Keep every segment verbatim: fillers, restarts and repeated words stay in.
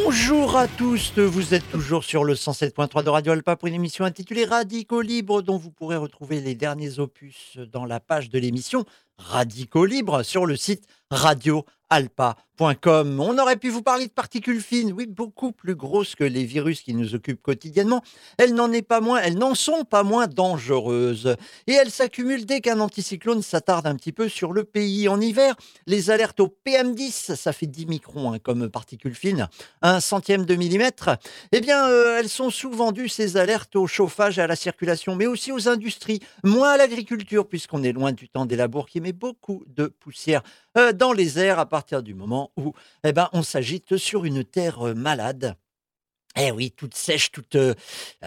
Bonjour à tous, vous êtes toujours sur le cent sept point trois de Radio Alpa pour une émission intitulée Radicaux Libres dont vous pourrez retrouver les derniers opus dans la page de l'émission Radicaux Libres sur le site radio alpa point com. On aurait pu vous parler de particules fines, oui, beaucoup plus grosses que les virus qui nous occupent quotidiennement. Elles n'en est pas moins, elles n'en sont pas moins dangereuses. Et elles s'accumulent dès qu'un anticyclone s'attarde un petit peu sur le pays. En hiver, les alertes au P M dix, ça fait dix microns hein, comme particules fines, un centième de millimètre, eh bien, euh, elles sont souvent dues, ces alertes, au chauffage et à la circulation, mais aussi aux industries, moins à l'agriculture, puisqu'on est loin du temps des labours qui met beaucoup de poussière euh, dans les airs à partir du moment où eh ben, on s'agite sur une terre euh, malade. Eh oui, toute sèche, toute, heu,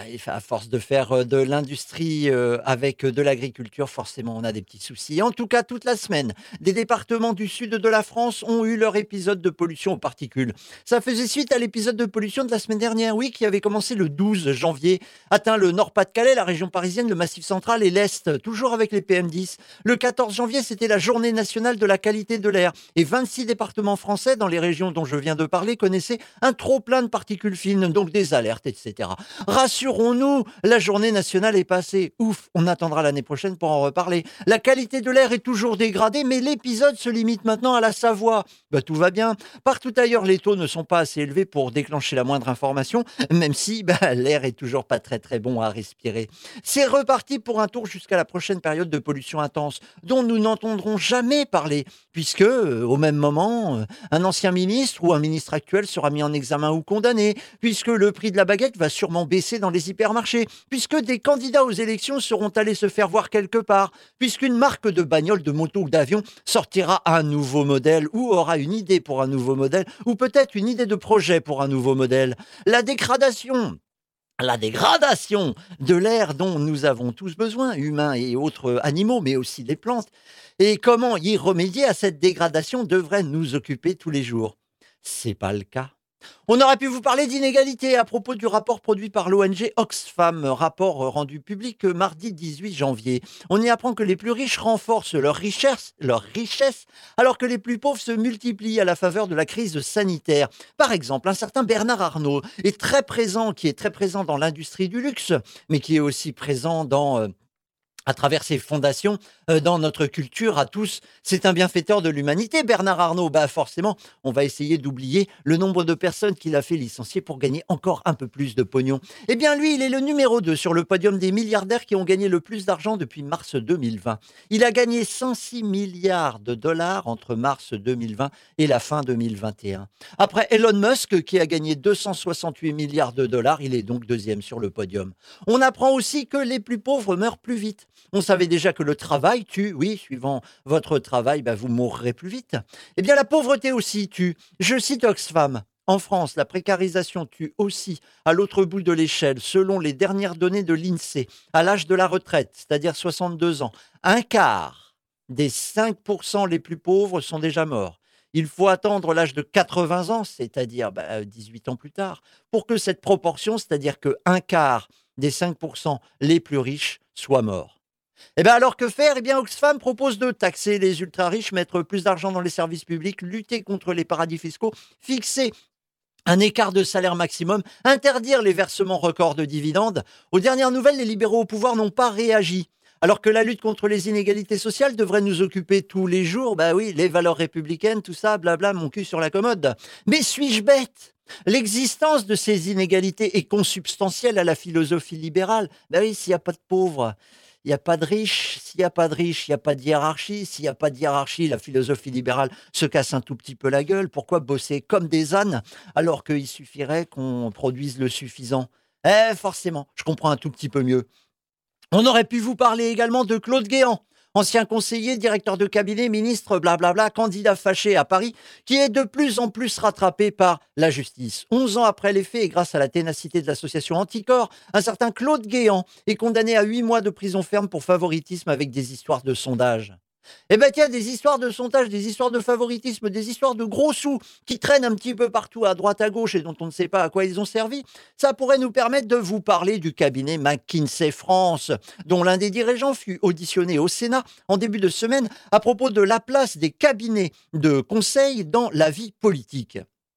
à force de faire, heu, de l'industrie, heu, avec, heu, de l'agriculture, forcément, on a des petits soucis. En tout cas, toute la semaine, des départements du sud de la France ont eu leur épisode de pollution aux particules. Ça faisait suite à l'épisode de pollution de la semaine dernière, oui, qui avait commencé le douze janvier, atteint le Nord-Pas-de-Calais, la région parisienne, le Massif central et l'Est, toujours avec les P M dix. Le quatorze janvier, c'était la journée nationale de la qualité de l'air et vingt-six départements français, dans les régions dont je viens de parler, connaissaient un trop-plein de particules fines, donc des alertes, et cetera. Rassurons-nous, la journée nationale est passée. Ouf, on attendra l'année prochaine pour en reparler. La qualité de l'air est toujours dégradée, mais l'épisode se limite maintenant à la Savoie. Bah, tout va bien. Partout ailleurs, les taux ne sont pas assez élevés pour déclencher la moindre information, même si bah, l'air est toujours pas très très bon à respirer. C'est reparti pour un tour jusqu'à la prochaine période de pollution intense, dont nous n'entendrons jamais parler, puisque, euh, au même moment, euh, un ancien ministre ou un ministre actuel sera mis en examen ou condamné, puisque le prix de la baguette va sûrement baisser dans les hypermarchés, puisque des candidats aux élections seront allés se faire voir quelque part, puisqu'une marque de bagnole, de moto ou d'avion sortira un nouveau modèle ou aura une idée pour un nouveau modèle ou peut-être une idée de projet pour un nouveau modèle. La dégradation la dégradation de l'air dont nous avons tous besoin, humains et autres animaux, mais aussi des plantes, et comment y remédier à cette dégradation devrait nous occuper tous les jours. C'est pas le cas. On aurait pu vous parler d'inégalité à propos du rapport produit par l'O N G Oxfam, rapport rendu public mardi dix-huit janvier. On y apprend que les plus riches renforcent leur richesse, leur richesse, alors que les plus pauvres se multiplient à la faveur de la crise sanitaire. Par exemple, un certain Bernard Arnault est très présent, qui est très présent dans l'industrie du luxe, mais qui est aussi présent dans euh, à travers ses fondations, euh, dans notre culture à tous. C'est un bienfaiteur de l'humanité, Bernard Arnault. Bah forcément, on va essayer d'oublier le nombre de personnes qu'il a fait licencier pour gagner encore un peu plus de pognon. Eh bien lui, il est le numéro deux sur le podium des milliardaires qui ont gagné le plus d'argent depuis mars deux mille vingt. Il a gagné cent six milliards de dollars entre mars deux mille vingt et la fin deux mille vingt et un. Après Elon Musk, qui a gagné deux cent soixante-huit milliards de dollars, il est donc deuxième sur le podium. On apprend aussi que les plus pauvres meurent plus vite. On savait déjà que le travail tue, oui, suivant votre travail, bah, vous mourrez plus vite. Eh bien, la pauvreté aussi tue. Je cite Oxfam. En France, la précarisation tue aussi, à l'autre bout de l'échelle, selon les dernières données de l'INSEE, à l'âge de la retraite, c'est-à-dire soixante-deux ans. Un quart des cinq pour cent les plus pauvres sont déjà morts. Il faut attendre l'âge de quatre-vingts ans, c'est-à-dire bah, dix-huit ans plus tard, pour que cette proportion, c'est-à-dire qu'un quart des cinq pour cent les plus riches, soit mort. Eh bien, alors que faire? Eh bien, Oxfam propose de taxer les ultra-riches, mettre plus d'argent dans les services publics, lutter contre les paradis fiscaux, fixer un écart de salaire maximum, interdire les versements records de dividendes. Aux dernières nouvelles, les libéraux au pouvoir n'ont pas réagi. Alors que la lutte contre les inégalités sociales devrait nous occuper tous les jours, bah oui, les valeurs républicaines, tout ça, blabla, mon cul sur la commode. Mais suis-je bête? L'existence de ces inégalités est consubstantielle à la philosophie libérale. Bah oui, s'il n'y a pas de pauvres, il n'y a pas de riches. S'il n'y a pas de riches, il n'y a pas de hiérarchie. S'il n'y a pas de hiérarchie, la philosophie libérale se casse un tout petit peu la gueule. Pourquoi bosser comme des ânes alors qu'il suffirait qu'on produise le suffisant? Eh, forcément, je comprends un tout petit peu mieux. On aurait pu vous parler également de Claude Guéant, ancien conseiller, directeur de cabinet, ministre, blablabla, candidat fâché à Paris, qui est de plus en plus rattrapé par la justice. Onze ans après les faits et grâce à la ténacité de l'association Anticorps, un certain Claude Guéant est condamné à huit mois de prison ferme pour favoritisme avec des histoires de sondage. Eh ben tiens, des histoires de sondage, des histoires de favoritisme, des histoires de gros sous qui traînent un petit peu partout à droite à gauche et dont on ne sait pas à quoi ils ont servi, ça pourrait nous permettre de vous parler du cabinet McKinsey France, dont l'un des dirigeants fut auditionné au Sénat en début de semaine à propos de la place des cabinets de conseil dans la vie politique.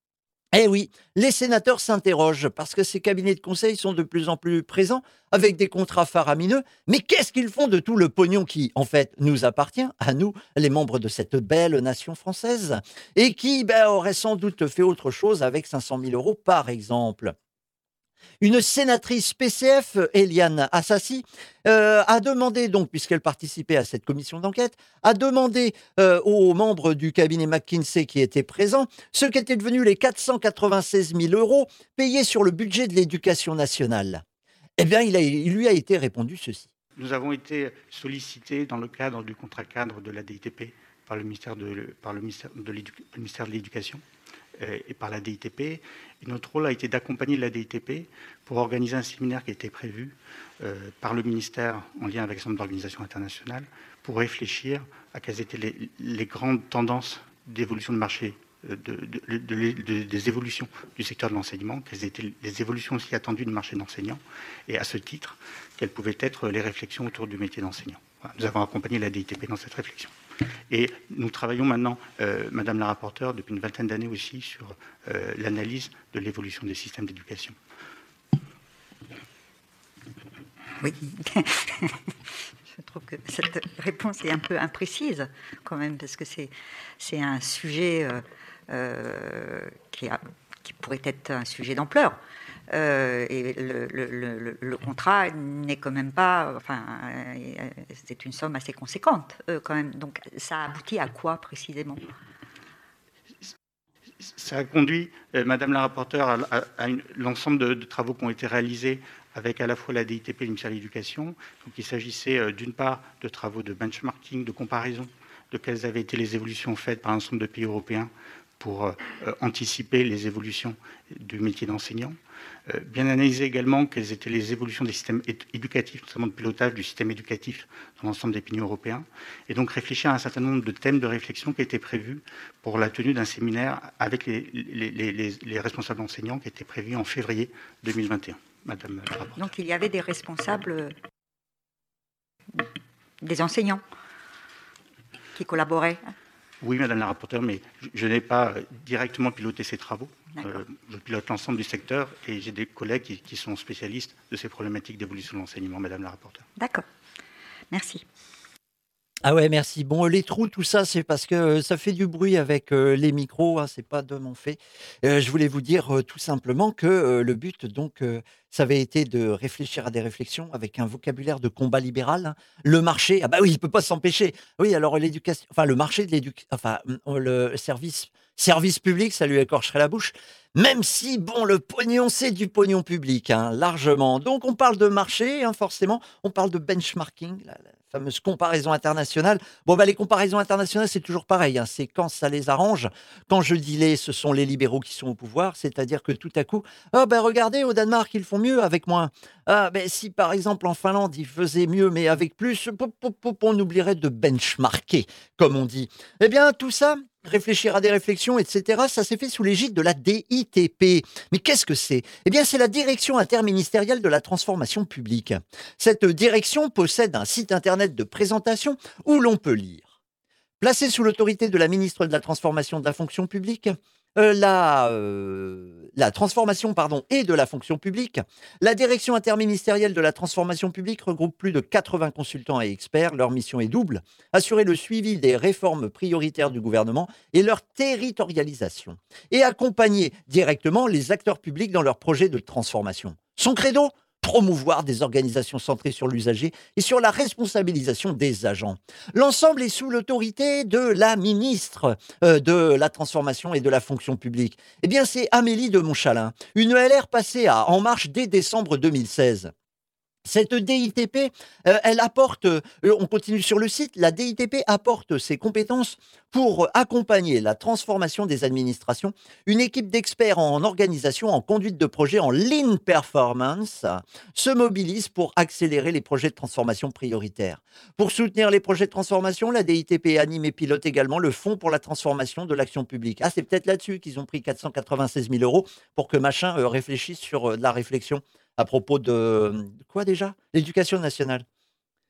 Eh oui, les sénateurs s'interrogent parce que ces cabinets de conseil sont de plus en plus présents avec des contrats faramineux. Mais qu'est-ce qu'ils font de tout le pognon qui, en fait, nous appartient, à nous, les membres de cette belle nation française, et qui ben, aurait sans doute fait autre chose avec cinq cent mille euros, par exemple. Une sénatrice P C F, Eliane Assassi, euh, a demandé, donc, puisqu'elle participait à cette commission d'enquête, a demandé euh, aux membres du cabinet McKinsey qui étaient présents ce qu'étaient devenus les quatre cent quatre-vingt-seize mille euros payés sur le budget de l'éducation nationale. Eh bien, il, a- il lui a été répondu ceci. Nous avons été sollicités dans le cadre du contrat cadre de la D I T P par le ministère de, par le ministère de l'édu- le ministère de l'Éducation euh, et par la D I T P. Et notre rôle a été d'accompagner la D I T P pour organiser un séminaire qui a été prévu euh, par le ministère en lien avec un certain nombre d'organisations internationales pour réfléchir à quelles étaient les, les grandes tendances d'évolution de marché, euh, de, de, de, de, des évolutions du secteur de l'enseignement, quelles étaient les évolutions aussi attendues du marché d'enseignants, et à ce titre, quelles pouvaient être les réflexions autour du métier d'enseignant. Voilà, nous avons accompagné la D I T P dans cette réflexion. Et nous travaillons maintenant, euh, Madame la rapporteure, depuis une vingtaine d'années aussi, sur euh, l'analyse de l'évolution des systèmes d'éducation. Oui, je trouve que cette réponse est un peu imprécise quand même, parce que c'est, c'est un sujet euh, euh, qui, a, qui pourrait être un sujet d'ampleur. Euh, et le, le, le, le contrat n'est quand même pas, enfin, euh, c'est une somme assez conséquente euh, quand même. Donc, ça aboutit à quoi précisément ? Ça a conduit, euh, Madame la rapporteure, à, à, à une, l'ensemble de, de travaux qui ont été réalisés avec à la fois la D I T P et le ministère de l'Éducation. Donc, il s'agissait euh, d'une part de travaux de benchmarking, de comparaison de quelles avaient été les évolutions faites par un certain nombre de pays européens pour euh, anticiper les évolutions du métier d'enseignant. Euh, bien analyser également quelles étaient les évolutions des systèmes éducatifs, notamment de pilotage du système éducatif dans l'ensemble des pays européens, et donc réfléchir à un certain nombre de thèmes de réflexion qui étaient prévus pour la tenue d'un séminaire avec les, les, les, les, les responsables enseignants qui était prévu en février deux mille vingt et un. Madame la rapporteure. Donc il y avait des responsables, des enseignants qui collaboraient. Oui, Madame la rapporteure, mais je, je n'ai pas directement piloté ces travaux. Euh, je pilote l'ensemble du secteur et j'ai des collègues qui, qui sont spécialistes de ces problématiques d'évolution de l'enseignement, Madame la rapporteure. D'accord. Merci. Ah ouais, merci. Bon, les trous, tout ça, c'est parce que euh, ça fait du bruit avec euh, les micros, hein, c'est pas de mon fait. Euh, je voulais vous dire euh, tout simplement que euh, le but, donc, euh, ça avait été de réfléchir à des réflexions avec un vocabulaire de combat libéral, hein. Le marché, ah bah oui, il peut pas s'empêcher. Oui, alors l'éducation, enfin le marché de l'éducation, enfin mm, le service, service public, ça lui écorcherait la bouche. Même si, bon, le pognon, c'est du pognon public, hein, largement. Donc, on parle de marché, hein, forcément. On parle de benchmarking, la, la fameuse comparaison internationale. Bon, bah, les comparaisons internationales, c'est toujours pareil, hein. C'est quand ça les arrange. Quand je dis les, ce sont les libéraux qui sont au pouvoir. C'est-à-dire que tout à coup, ah, ben, regardez, au Danemark, ils font mieux avec moins. Ah, ben, si par exemple, en Finlande, ils faisaient mieux, mais avec plus, pop, pop, pop, on oublierait de benchmarker, comme on dit. Eh bien, tout ça, réfléchir à des réflexions, et cetera, ça s'est fait sous l'égide de la D I T P. Mais qu'est-ce que c'est ? Eh bien, c'est la Direction interministérielle de la transformation publique. Cette direction possède un site internet de présentation où l'on peut lire. Placée sous l'autorité de la ministre de la Transformation de la fonction publique, euh, la, euh, la transformation pardon, et de la fonction publique, la Direction interministérielle de la transformation publique regroupe plus de quatre-vingts consultants et experts. Leur mission est double, assurer le suivi des réformes prioritaires du gouvernement et leur territorialisation, et accompagner directement les acteurs publics dans leurs projets de transformation. Son credo ? Promouvoir des organisations centrées sur l'usager et sur la responsabilisation des agents. L'ensemble est sous l'autorité de la ministre euh, de la Transformation et de la Fonction publique. Eh bien, c'est Amélie de Montchalin, une L R passée à En Marche dès décembre deux mille seize. Cette D I T P, euh, elle apporte, euh, on continue sur le site, la D I T P apporte ses compétences pour accompagner la transformation des administrations. Une équipe d'experts en organisation, en conduite de projet, en lean performance, se mobilise pour accélérer les projets de transformation prioritaires. Pour soutenir les projets de transformation, la D I T P anime et pilote également le Fonds pour la transformation de l'action publique. Ah, c'est peut-être là-dessus qu'ils ont pris quatre cent quatre-vingt-seize mille euros pour que machin euh, réfléchisse sur euh, de la réflexion à propos de, de quoi déjà? L'éducation nationale.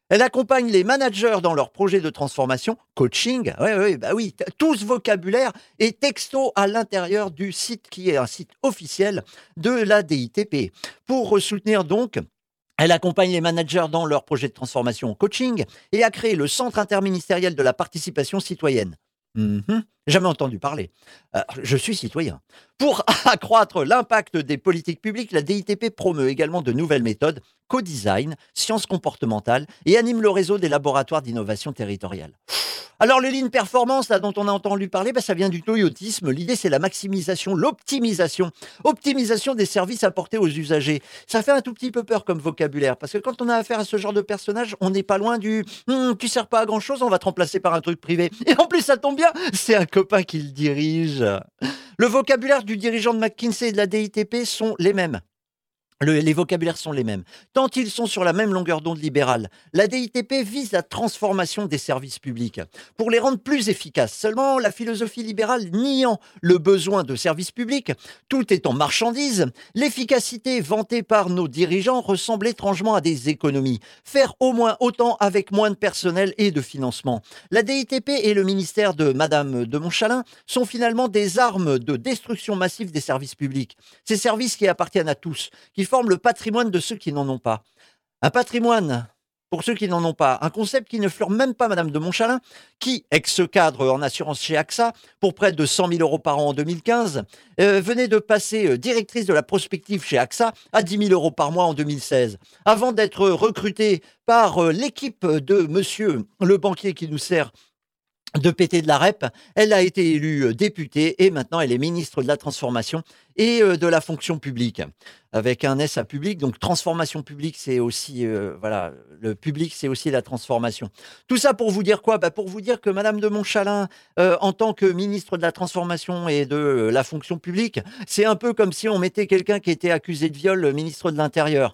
Elle accompagne les managers dans leurs projets de transformation, coaching, ouais, ouais, bah oui, t- tout ce vocabulaire est texto à l'intérieur du site qui est un site officiel de la D I T P. Pour soutenir donc elle accompagne les managers dans leurs projets de transformation en coaching et a créé le Centre interministériel de la participation citoyenne. Mhm. Jamais entendu parler. Euh, je suis citoyen. Pour accroître l'impact des politiques publiques, la D I T P promeut également de nouvelles méthodes, co-design, sciences comportementales et anime le réseau des laboratoires d'innovation territoriale. Alors, le lean performance, là, dont on a entendu parler, bah, ça vient du toyotisme. L'idée, c'est la maximisation, l'optimisation. Optimisation des services apportés aux usagers. Ça fait un tout petit peu peur comme vocabulaire, parce que quand on a affaire à ce genre de personnage, on n'est pas loin du Hum, tu sers pas à grand chose, on va te remplacer par un truc privé. Et en plus, ça tombe bien, c'est un copain qui le dirige. Le vocabulaire du dirigeant de McKinsey et de la D I T P sont les mêmes. Le- les vocabulaires sont les mêmes, tant ils sont sur la même longueur d'onde libérale. La D I T P vise la transformation des services publics pour les rendre plus efficaces. Seulement, la philosophie libérale niant le besoin de services publics, tout est en marchandise, l'efficacité vantée par nos dirigeants ressemble étrangement à des économies. Faire au moins autant avec moins de personnel et de financement. La D I T P et le ministère de Madame de Montchalin sont finalement des armes de destruction massive des services publics. Ces services qui appartiennent à tous, qui forment le patrimoine de ceux qui n'en ont pas. Un patrimoine pour ceux qui n'en ont pas. Un concept qui ne fleure même pas Madame de Montchalin, qui, ex-cadre en assurance chez AXA, pour près de cent mille euros par an en deux mille quinze, euh, venait de passer euh, directrice de la prospective chez AXA à dix mille euros par mois en deux mille seize, avant d'être recrutée par euh, l'équipe de monsieur le banquier qui nous sert de péter de la rep. Elle a été élue euh, députée et maintenant elle est ministre de la Transformation et euh, de la fonction publique. Avec un S à public, donc transformation publique, c'est aussi, euh, voilà, le public, c'est aussi la transformation. Tout ça pour vous dire quoi? Bah, pour vous dire que Madame de Montchalin, euh, en tant que ministre de la Transformation et de euh, la fonction publique, c'est un peu comme si on mettait quelqu'un qui était accusé de viol, le ministre de l'Intérieur.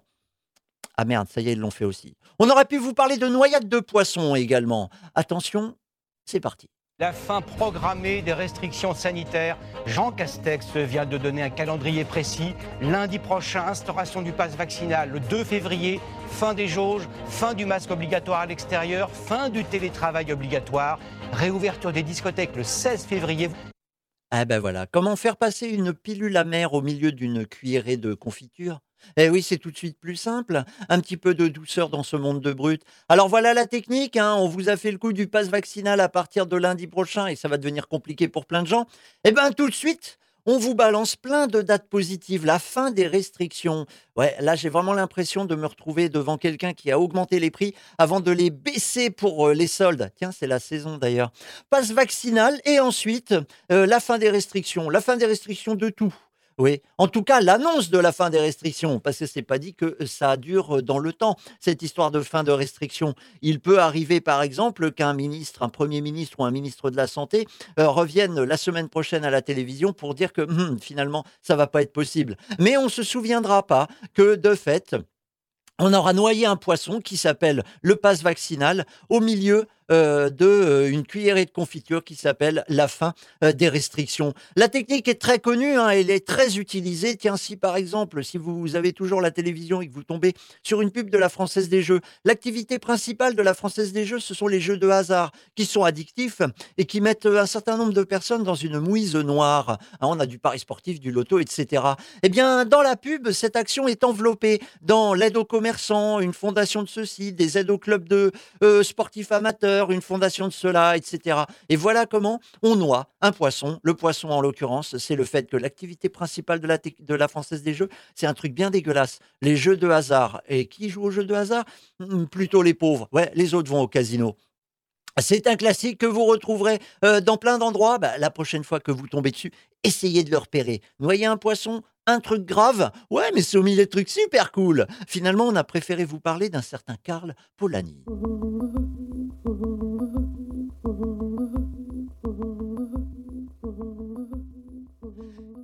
Ah merde, ça y est, ils l'ont fait aussi. On aurait pu vous parler de noyade de poisson également. Attention, c'est parti. La fin programmée des restrictions sanitaires. Jean Castex vient de donner un calendrier précis. Lundi prochain, instauration du pass vaccinal. Le deux février, fin des jauges, fin du masque obligatoire à l'extérieur, fin du télétravail obligatoire, réouverture des discothèques le seize février. Ah ben voilà, comment faire passer une pilule amère au milieu d'une cuillerée de confiture? Eh oui, c'est tout de suite plus simple. Un petit peu de douceur dans ce monde de brut. Alors voilà la technique, hein. On vous a fait le coup du pass vaccinal à partir de lundi prochain et ça va devenir compliqué pour plein de gens. Eh ben tout de suite, on vous balance plein de dates positives, la fin des restrictions. Ouais, là j'ai vraiment l'impression de me retrouver devant quelqu'un qui a augmenté les prix avant de les baisser pour euh, les soldes. Tiens, c'est la saison d'ailleurs. Passe vaccinal et ensuite euh, la fin des restrictions. La fin des restrictions de tout. Oui, en tout cas, l'annonce de la fin des restrictions, parce que c'est pas dit que ça dure dans le temps, cette histoire de fin de restrictions. Il peut arriver, par exemple, qu'un ministre, un premier ministre ou un ministre de la Santé euh, revienne la semaine prochaine à la télévision pour dire que hum, finalement, ça va pas être possible. Mais on se souviendra pas que, de fait, on aura noyé un poisson qui s'appelle le pass vaccinal au milieu euh, de euh, une cuillerée de confiture qui s'appelle la fin euh, des restrictions. La technique est très connue, hein, elle est très utilisée. Tiens, si par exemple, si vous avez toujours la télévision et que vous tombez sur une pub de la Française des Jeux, l'activité principale de la Française des Jeux, ce sont les jeux de hasard qui sont addictifs et qui mettent un certain nombre de personnes dans une mouise noire. Hein, on a du pari sportif, du loto, et cetera. Eh bien, dans la pub, cette action est enveloppée dans l'aide aux commerçants, une fondation de ceci, des aides aux clubs de euh, sportifs amateurs, une fondation de cela, et cetera. Et voilà comment on noie un poisson. Le poisson, en l'occurrence, c'est le fait que l'activité principale de la, te- de la Française des Jeux, c'est un truc bien dégueulasse. Les jeux de hasard. Et qui joue aux jeux de hasard? Hum, Plutôt les pauvres. Ouais, les autres vont au casino. C'est un classique que vous retrouverez euh, dans plein d'endroits. Bah, la prochaine fois que vous tombez dessus, essayez de le repérer. Noyer un poisson, un truc grave? Ouais, mais c'est au milieu de trucs super cool. Finalement, on a préféré vous parler d'un certain Karl Polanyi.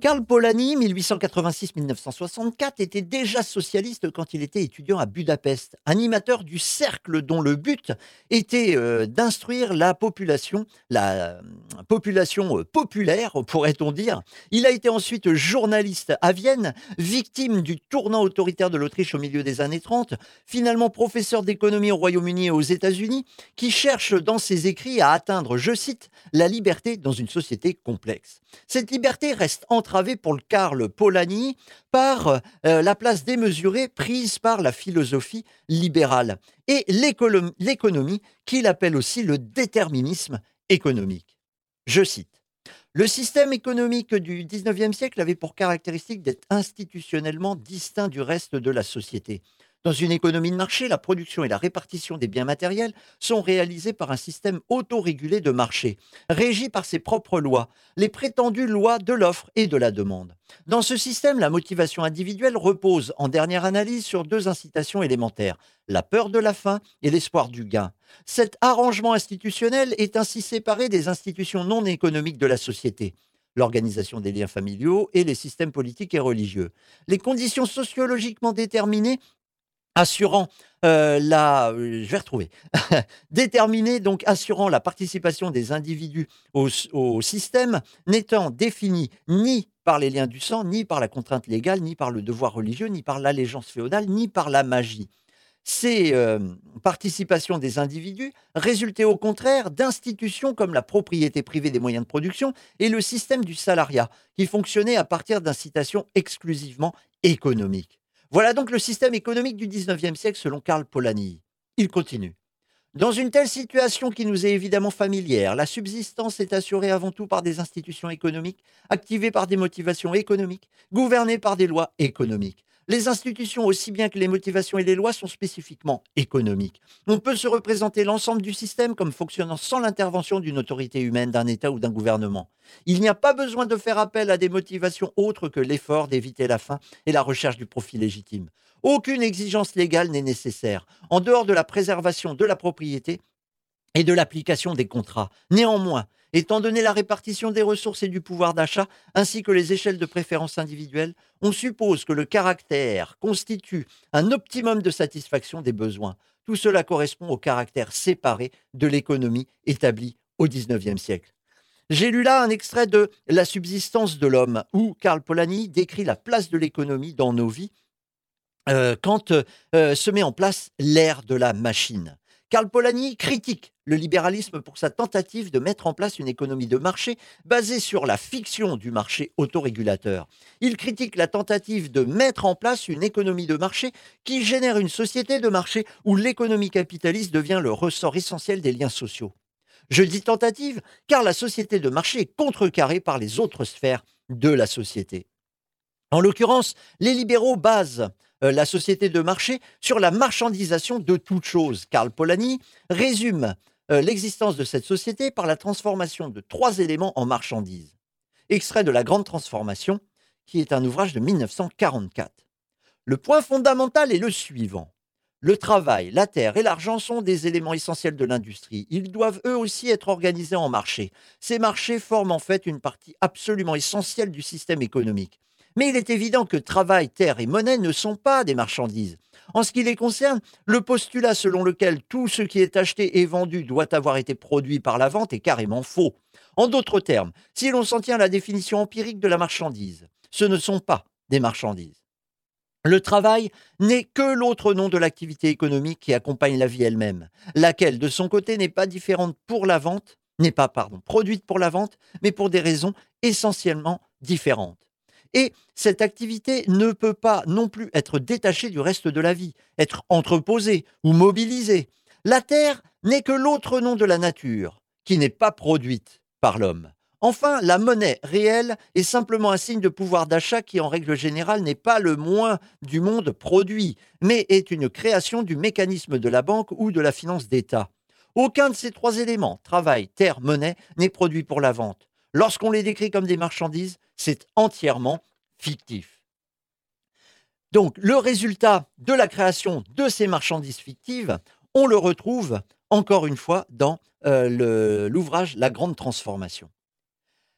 Karl Polanyi, mille huit cent quatre-vingt-six à mille neuf cent soixante-quatre, était déjà socialiste quand il était étudiant à Budapest, animateur du cercle dont le but était euh, d'instruire la population, la euh, population euh, populaire, pourrait-on dire. Il a été ensuite journaliste à Vienne, victime du tournant autoritaire de l'Autriche au milieu des années trente, finalement professeur d'économie au Royaume-Uni et aux États-Unis, qui cherche dans ses écrits à atteindre, je cite, la liberté dans une société complexe. Cette liberté reste entravée pour le Karl Polanyi par euh, la place démesurée prise par la philosophie libérale et l'économie qu'il appelle aussi le déterminisme économique. Je cite. Le système économique du dix-neuvième siècle avait pour caractéristique d'être institutionnellement distinct du reste de la société. Dans une économie de marché, la production et la répartition des biens matériels sont réalisées par un système autorégulé de marché, régi par ses propres lois, les prétendues lois de l'offre et de la demande. Dans ce système, la motivation individuelle repose, en dernière analyse, sur deux incitations élémentaires, la peur de la faim et l'espoir du gain. Cet arrangement institutionnel est ainsi séparé des institutions non économiques de la société, l'organisation des liens familiaux et les systèmes politiques et religieux. Les conditions sociologiquement déterminées assurant euh, la, euh, je vais retrouver, déterminé donc assurant la participation des individus au, au système, n'étant défini ni par les liens du sang, ni par la contrainte légale, ni par le devoir religieux, ni par l'allégeance féodale, ni par la magie. Ces euh, participations des individus résultaient au contraire d'institutions comme la propriété privée des moyens de production et le système du salariat, qui fonctionnait à partir d'incitations exclusivement économiques. Voilà donc le système économique du dix-neuvième siècle selon Karl Polanyi. Il continue. Dans une telle situation qui nous est évidemment familière, la subsistance est assurée avant tout par des institutions économiques, activées par des motivations économiques, gouvernées par des lois économiques. Les institutions, aussi bien que les motivations et les lois, sont spécifiquement économiques. On peut se représenter l'ensemble du système comme fonctionnant sans l'intervention d'une autorité humaine, d'un État ou d'un gouvernement. Il n'y a pas besoin de faire appel à des motivations autres que l'effort d'éviter la faim et la recherche du profit légitime. Aucune exigence légale n'est nécessaire, en dehors de la préservation de la propriété et de l'application des contrats. Néanmoins, étant donné la répartition des ressources et du pouvoir d'achat, ainsi que les échelles de préférence individuelles, on suppose que le caractère constitue un optimum de satisfaction des besoins. Tout cela correspond au caractère séparé de l'économie établie au dix-neuvième siècle. J'ai lu là un extrait de La subsistance de l'homme, où Karl Polanyi décrit la place de l'économie dans nos vies euh, quand euh, se met en place l'ère de la machine. Karl Polanyi critique le libéralisme pour sa tentative de mettre en place une économie de marché basée sur la fiction du marché autorégulateur. Il critique la tentative de mettre en place une économie de marché qui génère une société de marché où l'économie capitaliste devient le ressort essentiel des liens sociaux. Je dis tentative car la société de marché est contrecarrée par les autres sphères de la société. En l'occurrence, les libéraux basent euh, la société de marché sur la marchandisation de toute chose. Karl Polanyi résume euh, l'existence de cette société par la transformation de trois éléments en marchandises. Extrait de La Grande Transformation, qui est un ouvrage de mille neuf cent quarante-quatre. Le point fondamental est le suivant. Le travail, la terre et l'argent sont des éléments essentiels de l'industrie. Ils doivent eux aussi être organisés en marchés. Ces marchés forment en fait une partie absolument essentielle du système économique. Mais il est évident que travail, terre et monnaie ne sont pas des marchandises. En ce qui les concerne, le postulat selon lequel tout ce qui est acheté et vendu doit avoir été produit par la vente est carrément faux. En d'autres termes, si l'on s'en tient à la définition empirique de la marchandise, ce ne sont pas des marchandises. Le travail n'est que l'autre nom de l'activité économique qui accompagne la vie elle-même, laquelle, de son côté, n'est pas différente pour la vente, n'est pas, pardon, produite pour la vente, mais pour des raisons essentiellement différentes. Et cette activité ne peut pas non plus être détachée du reste de la vie, être entreposée ou mobilisée. La terre n'est que l'autre nom de la nature, qui n'est pas produite par l'homme. Enfin, la monnaie réelle est simplement un signe de pouvoir d'achat qui, en règle générale, n'est pas le moins du monde produit, mais est une création du mécanisme de la banque ou de la finance d'État. Aucun de ces trois éléments, travail, terre, monnaie, n'est produit pour la vente. Lorsqu'on les décrit comme des marchandises, c'est entièrement fictif. Donc, le résultat de la création de ces marchandises fictives, on le retrouve encore une fois dans euh, le, l'ouvrage La Grande Transformation.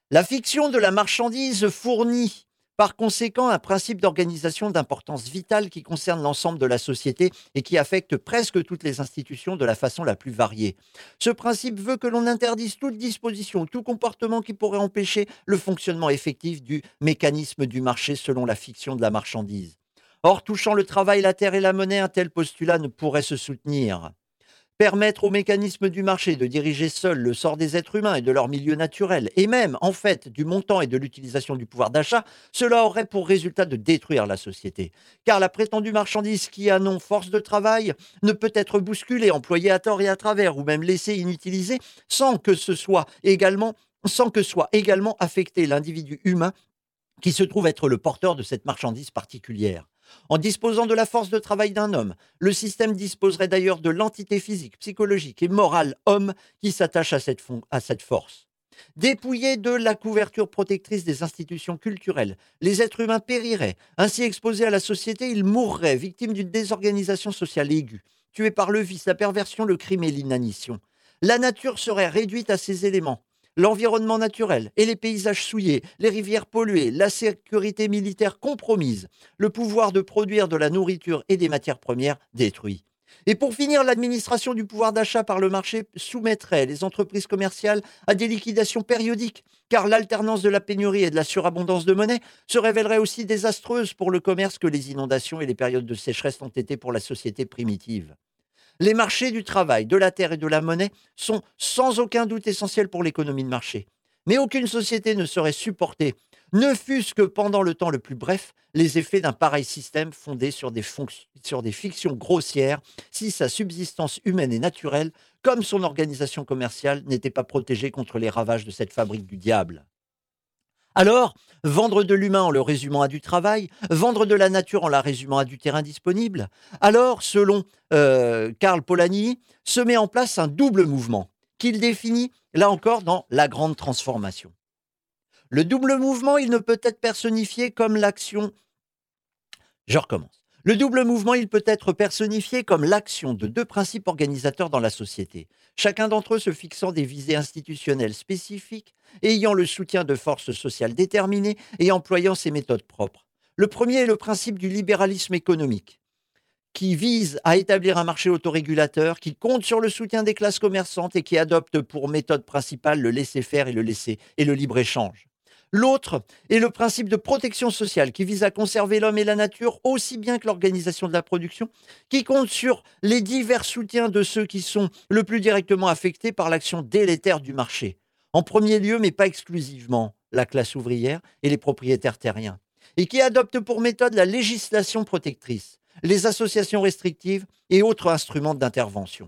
La fiction de la marchandise fournit par conséquent un principe d'organisation d'importance vitale qui concerne l'ensemble de la société et qui affecte presque toutes les institutions de la façon la plus variée. Ce principe veut que l'on interdise toute disposition, tout comportement qui pourrait empêcher le fonctionnement effectif du mécanisme du marché selon la fiction de la marchandise. Or, touchant le travail, la terre et la monnaie, un tel postulat ne pourrait se soutenir. Permettre au mécanisme du marché de diriger seul le sort des êtres humains et de leur milieu naturel, et même, en fait, du montant et de l'utilisation du pouvoir d'achat, cela aurait pour résultat de détruire la société. Car la prétendue marchandise qui a nom force de travail ne peut être bousculée, employée à tort et à travers, ou même laissée inutilisée, sans que ce soit également, sans que soit également affecté l'individu humain qui se trouve être le porteur de cette marchandise particulière. En disposant de la force de travail d'un homme, le système disposerait d'ailleurs de l'entité physique, psychologique et morale homme qui s'attache à cette, fon- à cette force. Dépouillés de la couverture protectrice des institutions culturelles, les êtres humains périraient. Ainsi exposés à la société, ils mourraient, victimes d'une désorganisation sociale aiguë, tués par le vice, la perversion, le crime et l'inanition. La nature serait réduite à ces éléments. L'environnement naturel et les paysages souillés, les rivières polluées, la sécurité militaire compromise, le pouvoir de produire de la nourriture et des matières premières détruit. Et pour finir, l'administration du pouvoir d'achat par le marché soumettrait les entreprises commerciales à des liquidations périodiques, car l'alternance de la pénurie et de la surabondance de monnaie se révélerait aussi désastreuse pour le commerce que les inondations et les périodes de sécheresse ont été pour la société primitive. Les marchés du travail, de la terre et de la monnaie sont sans aucun doute essentiels pour l'économie de marché. Mais aucune société ne saurait supporter, ne fût-ce que pendant le temps le plus bref, les effets d'un pareil système fondé sur des, fonc- sur des fictions grossières si sa subsistance humaine et naturelle, comme son organisation commerciale, n'était pas protégée contre les ravages de cette fabrique du diable. Alors, vendre de l'humain en le résumant à du travail, vendre de la nature en la résumant à du terrain disponible, alors, selon euh, Karl Polanyi, se met en place un double mouvement qu'il définit, là encore, dans La Grande Transformation. Le double mouvement, il ne peut être personnifié comme l'action... Je recommence. Le double mouvement, il peut être personnifié comme l'action de deux principes organisateurs dans la société, chacun d'entre eux se fixant des visées institutionnelles spécifiques, ayant le soutien de forces sociales déterminées et employant ses méthodes propres. Le premier est le principe du libéralisme économique, qui vise à établir un marché autorégulateur, qui compte sur le soutien des classes commerçantes et qui adopte pour méthode principale le laisser-faire et le laisser et le libre-échange. L'autre est le principe de protection sociale qui vise à conserver l'homme et la nature aussi bien que l'organisation de la production, qui compte sur les divers soutiens de ceux qui sont le plus directement affectés par l'action délétère du marché. En premier lieu, mais pas exclusivement, la classe ouvrière et les propriétaires terriens, et qui adopte pour méthode la législation protectrice, les associations restrictives et autres instruments d'intervention.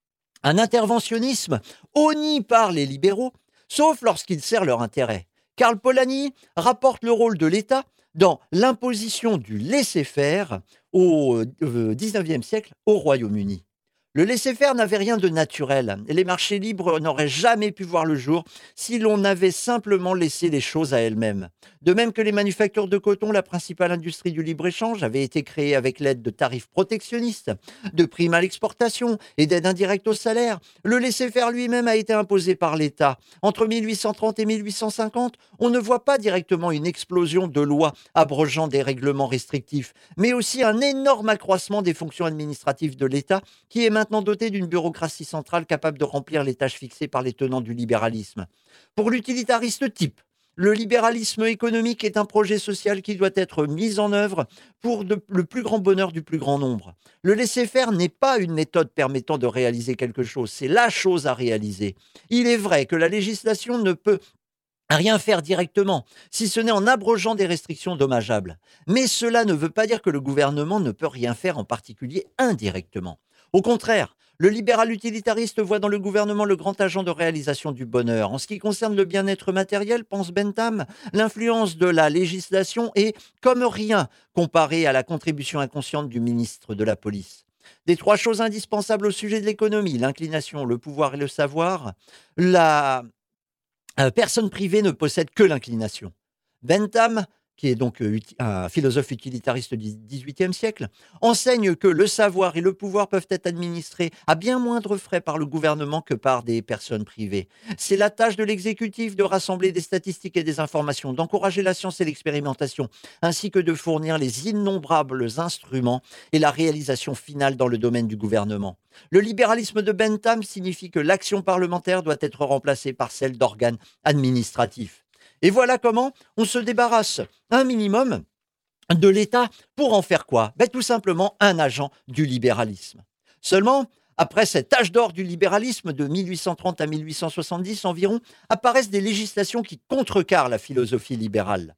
Un interventionnisme honni par les libéraux, sauf lorsqu'il sert leur intérêt. Karl Polanyi rapporte le rôle de l'État dans l'imposition du laisser-faire au dix-neuvième siècle au Royaume-Uni. Le laisser-faire n'avait rien de naturel et les marchés libres n'auraient jamais pu voir le jour si l'on avait simplement laissé les choses à elles-mêmes. De même que les manufactures de coton, la principale industrie du libre-échange, avaient été créées avec l'aide de tarifs protectionnistes, de primes à l'exportation et d'aides indirectes au salaire, le laisser-faire lui-même a été imposé par l'État. Entre mille huit cent trente et mille huit cent cinquante, on ne voit pas directement une explosion de lois abrogeant des règlements restrictifs, mais aussi un énorme accroissement des fonctions administratives de l'État qui est maintenant doté d'une bureaucratie centrale capable de remplir les tâches fixées par les tenants du libéralisme. Pour l'utilitariste type, le libéralisme économique est un projet social qui doit être mis en œuvre pour de, le plus grand bonheur du plus grand nombre. Le laisser-faire n'est pas une méthode permettant de réaliser quelque chose, c'est la chose à réaliser. Il est vrai que la législation ne peut rien faire directement, si ce n'est en abrogeant des restrictions dommageables. Mais cela ne veut pas dire que le gouvernement ne peut rien faire, en particulier indirectement. Au contraire, le libéral utilitariste voit dans le gouvernement le grand agent de réalisation du bonheur. En ce qui concerne le bien-être matériel, pense Bentham, l'influence de la législation est comme rien comparée à la contribution inconsciente du ministre de la police. Des trois choses indispensables au sujet de l'économie, l'inclination, le pouvoir et le savoir, la euh, personne privée ne possède que l'inclination. Bentham qui est donc euh, uti- un philosophe utilitariste du dix-huitième siècle, enseigne que le savoir et le pouvoir peuvent être administrés à bien moindre frais par le gouvernement que par des personnes privées. C'est la tâche de l'exécutif de rassembler des statistiques et des informations, d'encourager la science et l'expérimentation, ainsi que de fournir les innombrables instruments et la réalisation finale dans le domaine du gouvernement. Le libéralisme de Bentham signifie que l'action parlementaire doit être remplacée par celle d'organes administratifs. Et voilà comment on se débarrasse un minimum de l'État pour en faire quoi? Ben, tout simplement un agent du libéralisme. Seulement, après cet âge d'or du libéralisme de mille huit cent trente à mille huit cent soixante-dix environ, apparaissent des législations qui contrecarrent la philosophie libérale.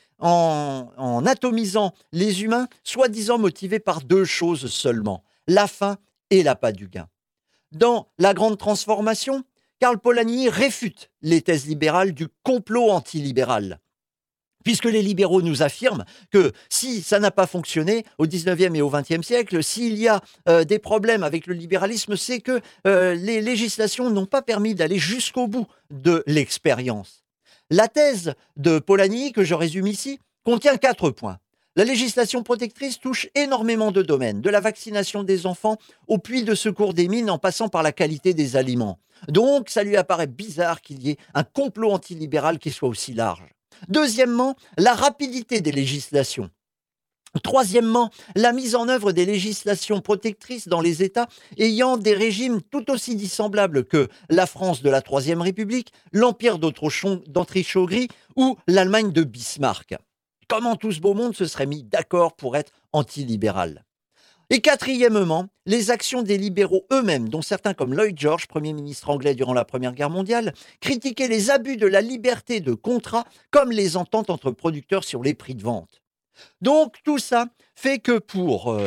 En, en atomisant les humains, soi-disant motivés par deux choses seulement, la faim et l'appât du gain. Dans La Grande Transformation, Karl Polanyi réfute les thèses libérales du complot antilibéral. Puisque les libéraux nous affirment que si ça n'a pas fonctionné au dix-neuvième et au vingtième siècle, s'il y a euh, des problèmes avec le libéralisme, c'est que euh, les législations n'ont pas permis d'aller jusqu'au bout de l'expérience. La thèse de Polanyi, que je résume ici, contient quatre points. La législation protectrice touche énormément de domaines, de la vaccination des enfants au puits de secours des mines en passant par la qualité des aliments. Donc, ça lui apparaît bizarre qu'il y ait un complot antilibéral qui soit aussi large. Deuxièmement, la rapidité des législations. Troisièmement, la mise en œuvre des législations protectrices dans les États ayant des régimes tout aussi dissemblables que la France de la Troisième République, l'Empire d'Autriche-Hongrie ou l'Allemagne de Bismarck. Comment tout ce beau monde se serait mis d'accord pour être antilibéral? Et quatrièmement, les actions des libéraux eux-mêmes, dont certains comme Lloyd George, Premier ministre anglais durant la Première Guerre mondiale, critiquaient les abus de la liberté de contrat comme les ententes entre producteurs sur les prix de vente. Donc tout ça fait que pour euh,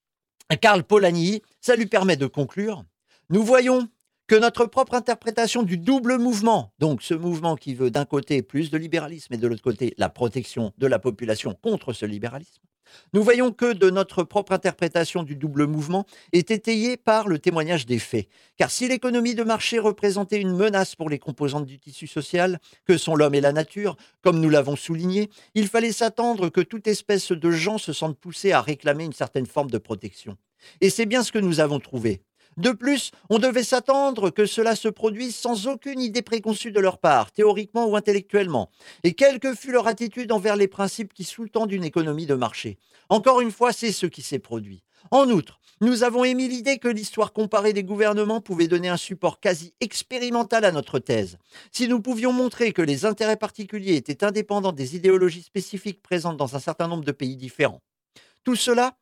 Karl Polanyi, ça lui permet de conclure, nous voyons que notre propre interprétation du double mouvement, donc ce mouvement qui veut d'un côté plus de libéralisme et de l'autre côté la protection de la population contre ce libéralisme, nous voyons que de notre propre interprétation du double mouvement est étayée par le témoignage des faits. Car si l'économie de marché représentait une menace pour les composantes du tissu social, que sont l'homme et la nature, comme nous l'avons souligné, il fallait s'attendre que toute espèce de gens se sentent poussés à réclamer une certaine forme de protection. Et c'est bien ce que nous avons trouvé. De plus, on devait s'attendre que cela se produise sans aucune idée préconçue de leur part, théoriquement ou intellectuellement, et quelle que fût leur attitude envers les principes qui sous-tendent une économie de marché. Encore une fois, c'est ce qui s'est produit. En outre, nous avons émis l'idée que l'histoire comparée des gouvernements pouvait donner un support quasi expérimental à notre thèse. Si nous pouvions montrer que les intérêts particuliers étaient indépendants des idéologies spécifiques présentes dans un certain nombre de pays différents. Tout cela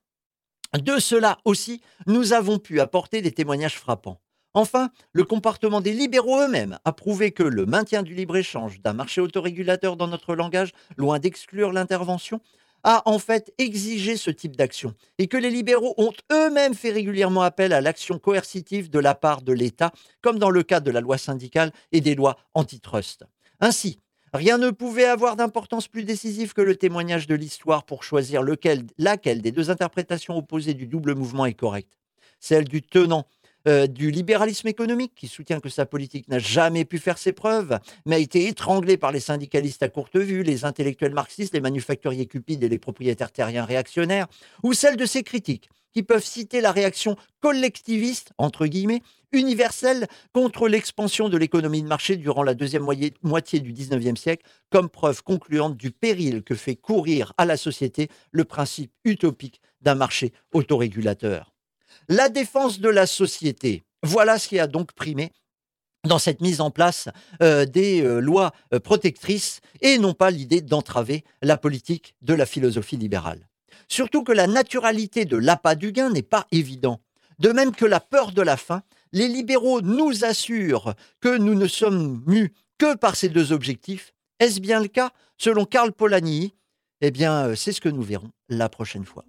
De cela aussi, nous avons pu apporter des témoignages frappants. Enfin, le comportement des libéraux eux-mêmes a prouvé que le maintien du libre-échange, d'un marché autorégulateur dans notre langage, loin d'exclure l'intervention, a en fait exigé ce type d'action et que les libéraux ont eux-mêmes fait régulièrement appel à l'action coercitive de la part de l'État, comme dans le cas de la loi syndicale et des lois antitrust. Ainsi, rien ne pouvait avoir d'importance plus décisive que le témoignage de l'histoire pour choisir lequel, laquelle des deux interprétations opposées du double mouvement est correcte. Celle du tenant euh, du libéralisme économique, qui soutient que sa politique n'a jamais pu faire ses preuves, mais a été étranglée par les syndicalistes à courte vue, les intellectuels marxistes, les manufacturiers cupides et les propriétaires terriens réactionnaires, ou celle de ses critiques, qui peuvent citer la réaction collectiviste, entre guillemets, universelle contre l'expansion de l'économie de marché durant la deuxième moitié du dix-neuvième siècle, comme preuve concluante du péril que fait courir à la société le principe utopique d'un marché autorégulateur. La défense de la société, voilà ce qui a donc primé dans cette mise en place euh, des euh, lois euh, protectrices et non pas l'idée d'entraver la politique de la philosophie libérale. Surtout que la naturalité de l'appât du gain n'est pas évident. De même que la peur de la faim, les libéraux nous assurent que nous ne sommes mus que par ces deux objectifs. Est-ce bien le cas? Selon Karl Polanyi, eh bien, c'est ce que nous verrons la prochaine fois.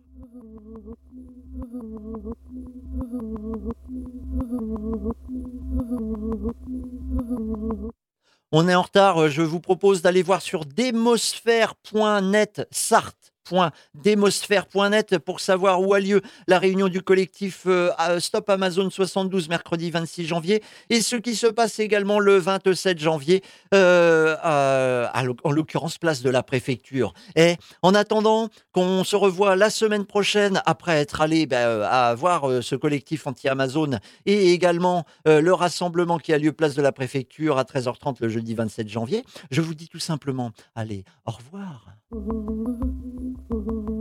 On est en retard, je vous propose d'aller voir sur démosphère point net Sarthe point démosphère point net pour savoir où a lieu la réunion du collectif euh, Stop Amazon soixante-douze mercredi vingt-six janvier et ce qui se passe également le vingt-sept janvier euh, à, à, en l'occurrence place de la préfecture. Et en attendant qu'on se revoie la semaine prochaine après être allé ben, à voir euh, ce collectif anti-Amazon et également euh, le rassemblement qui a lieu place de la préfecture à treize heures trente le jeudi vingt-sept janvier, je vous dis tout simplement allez, au revoir.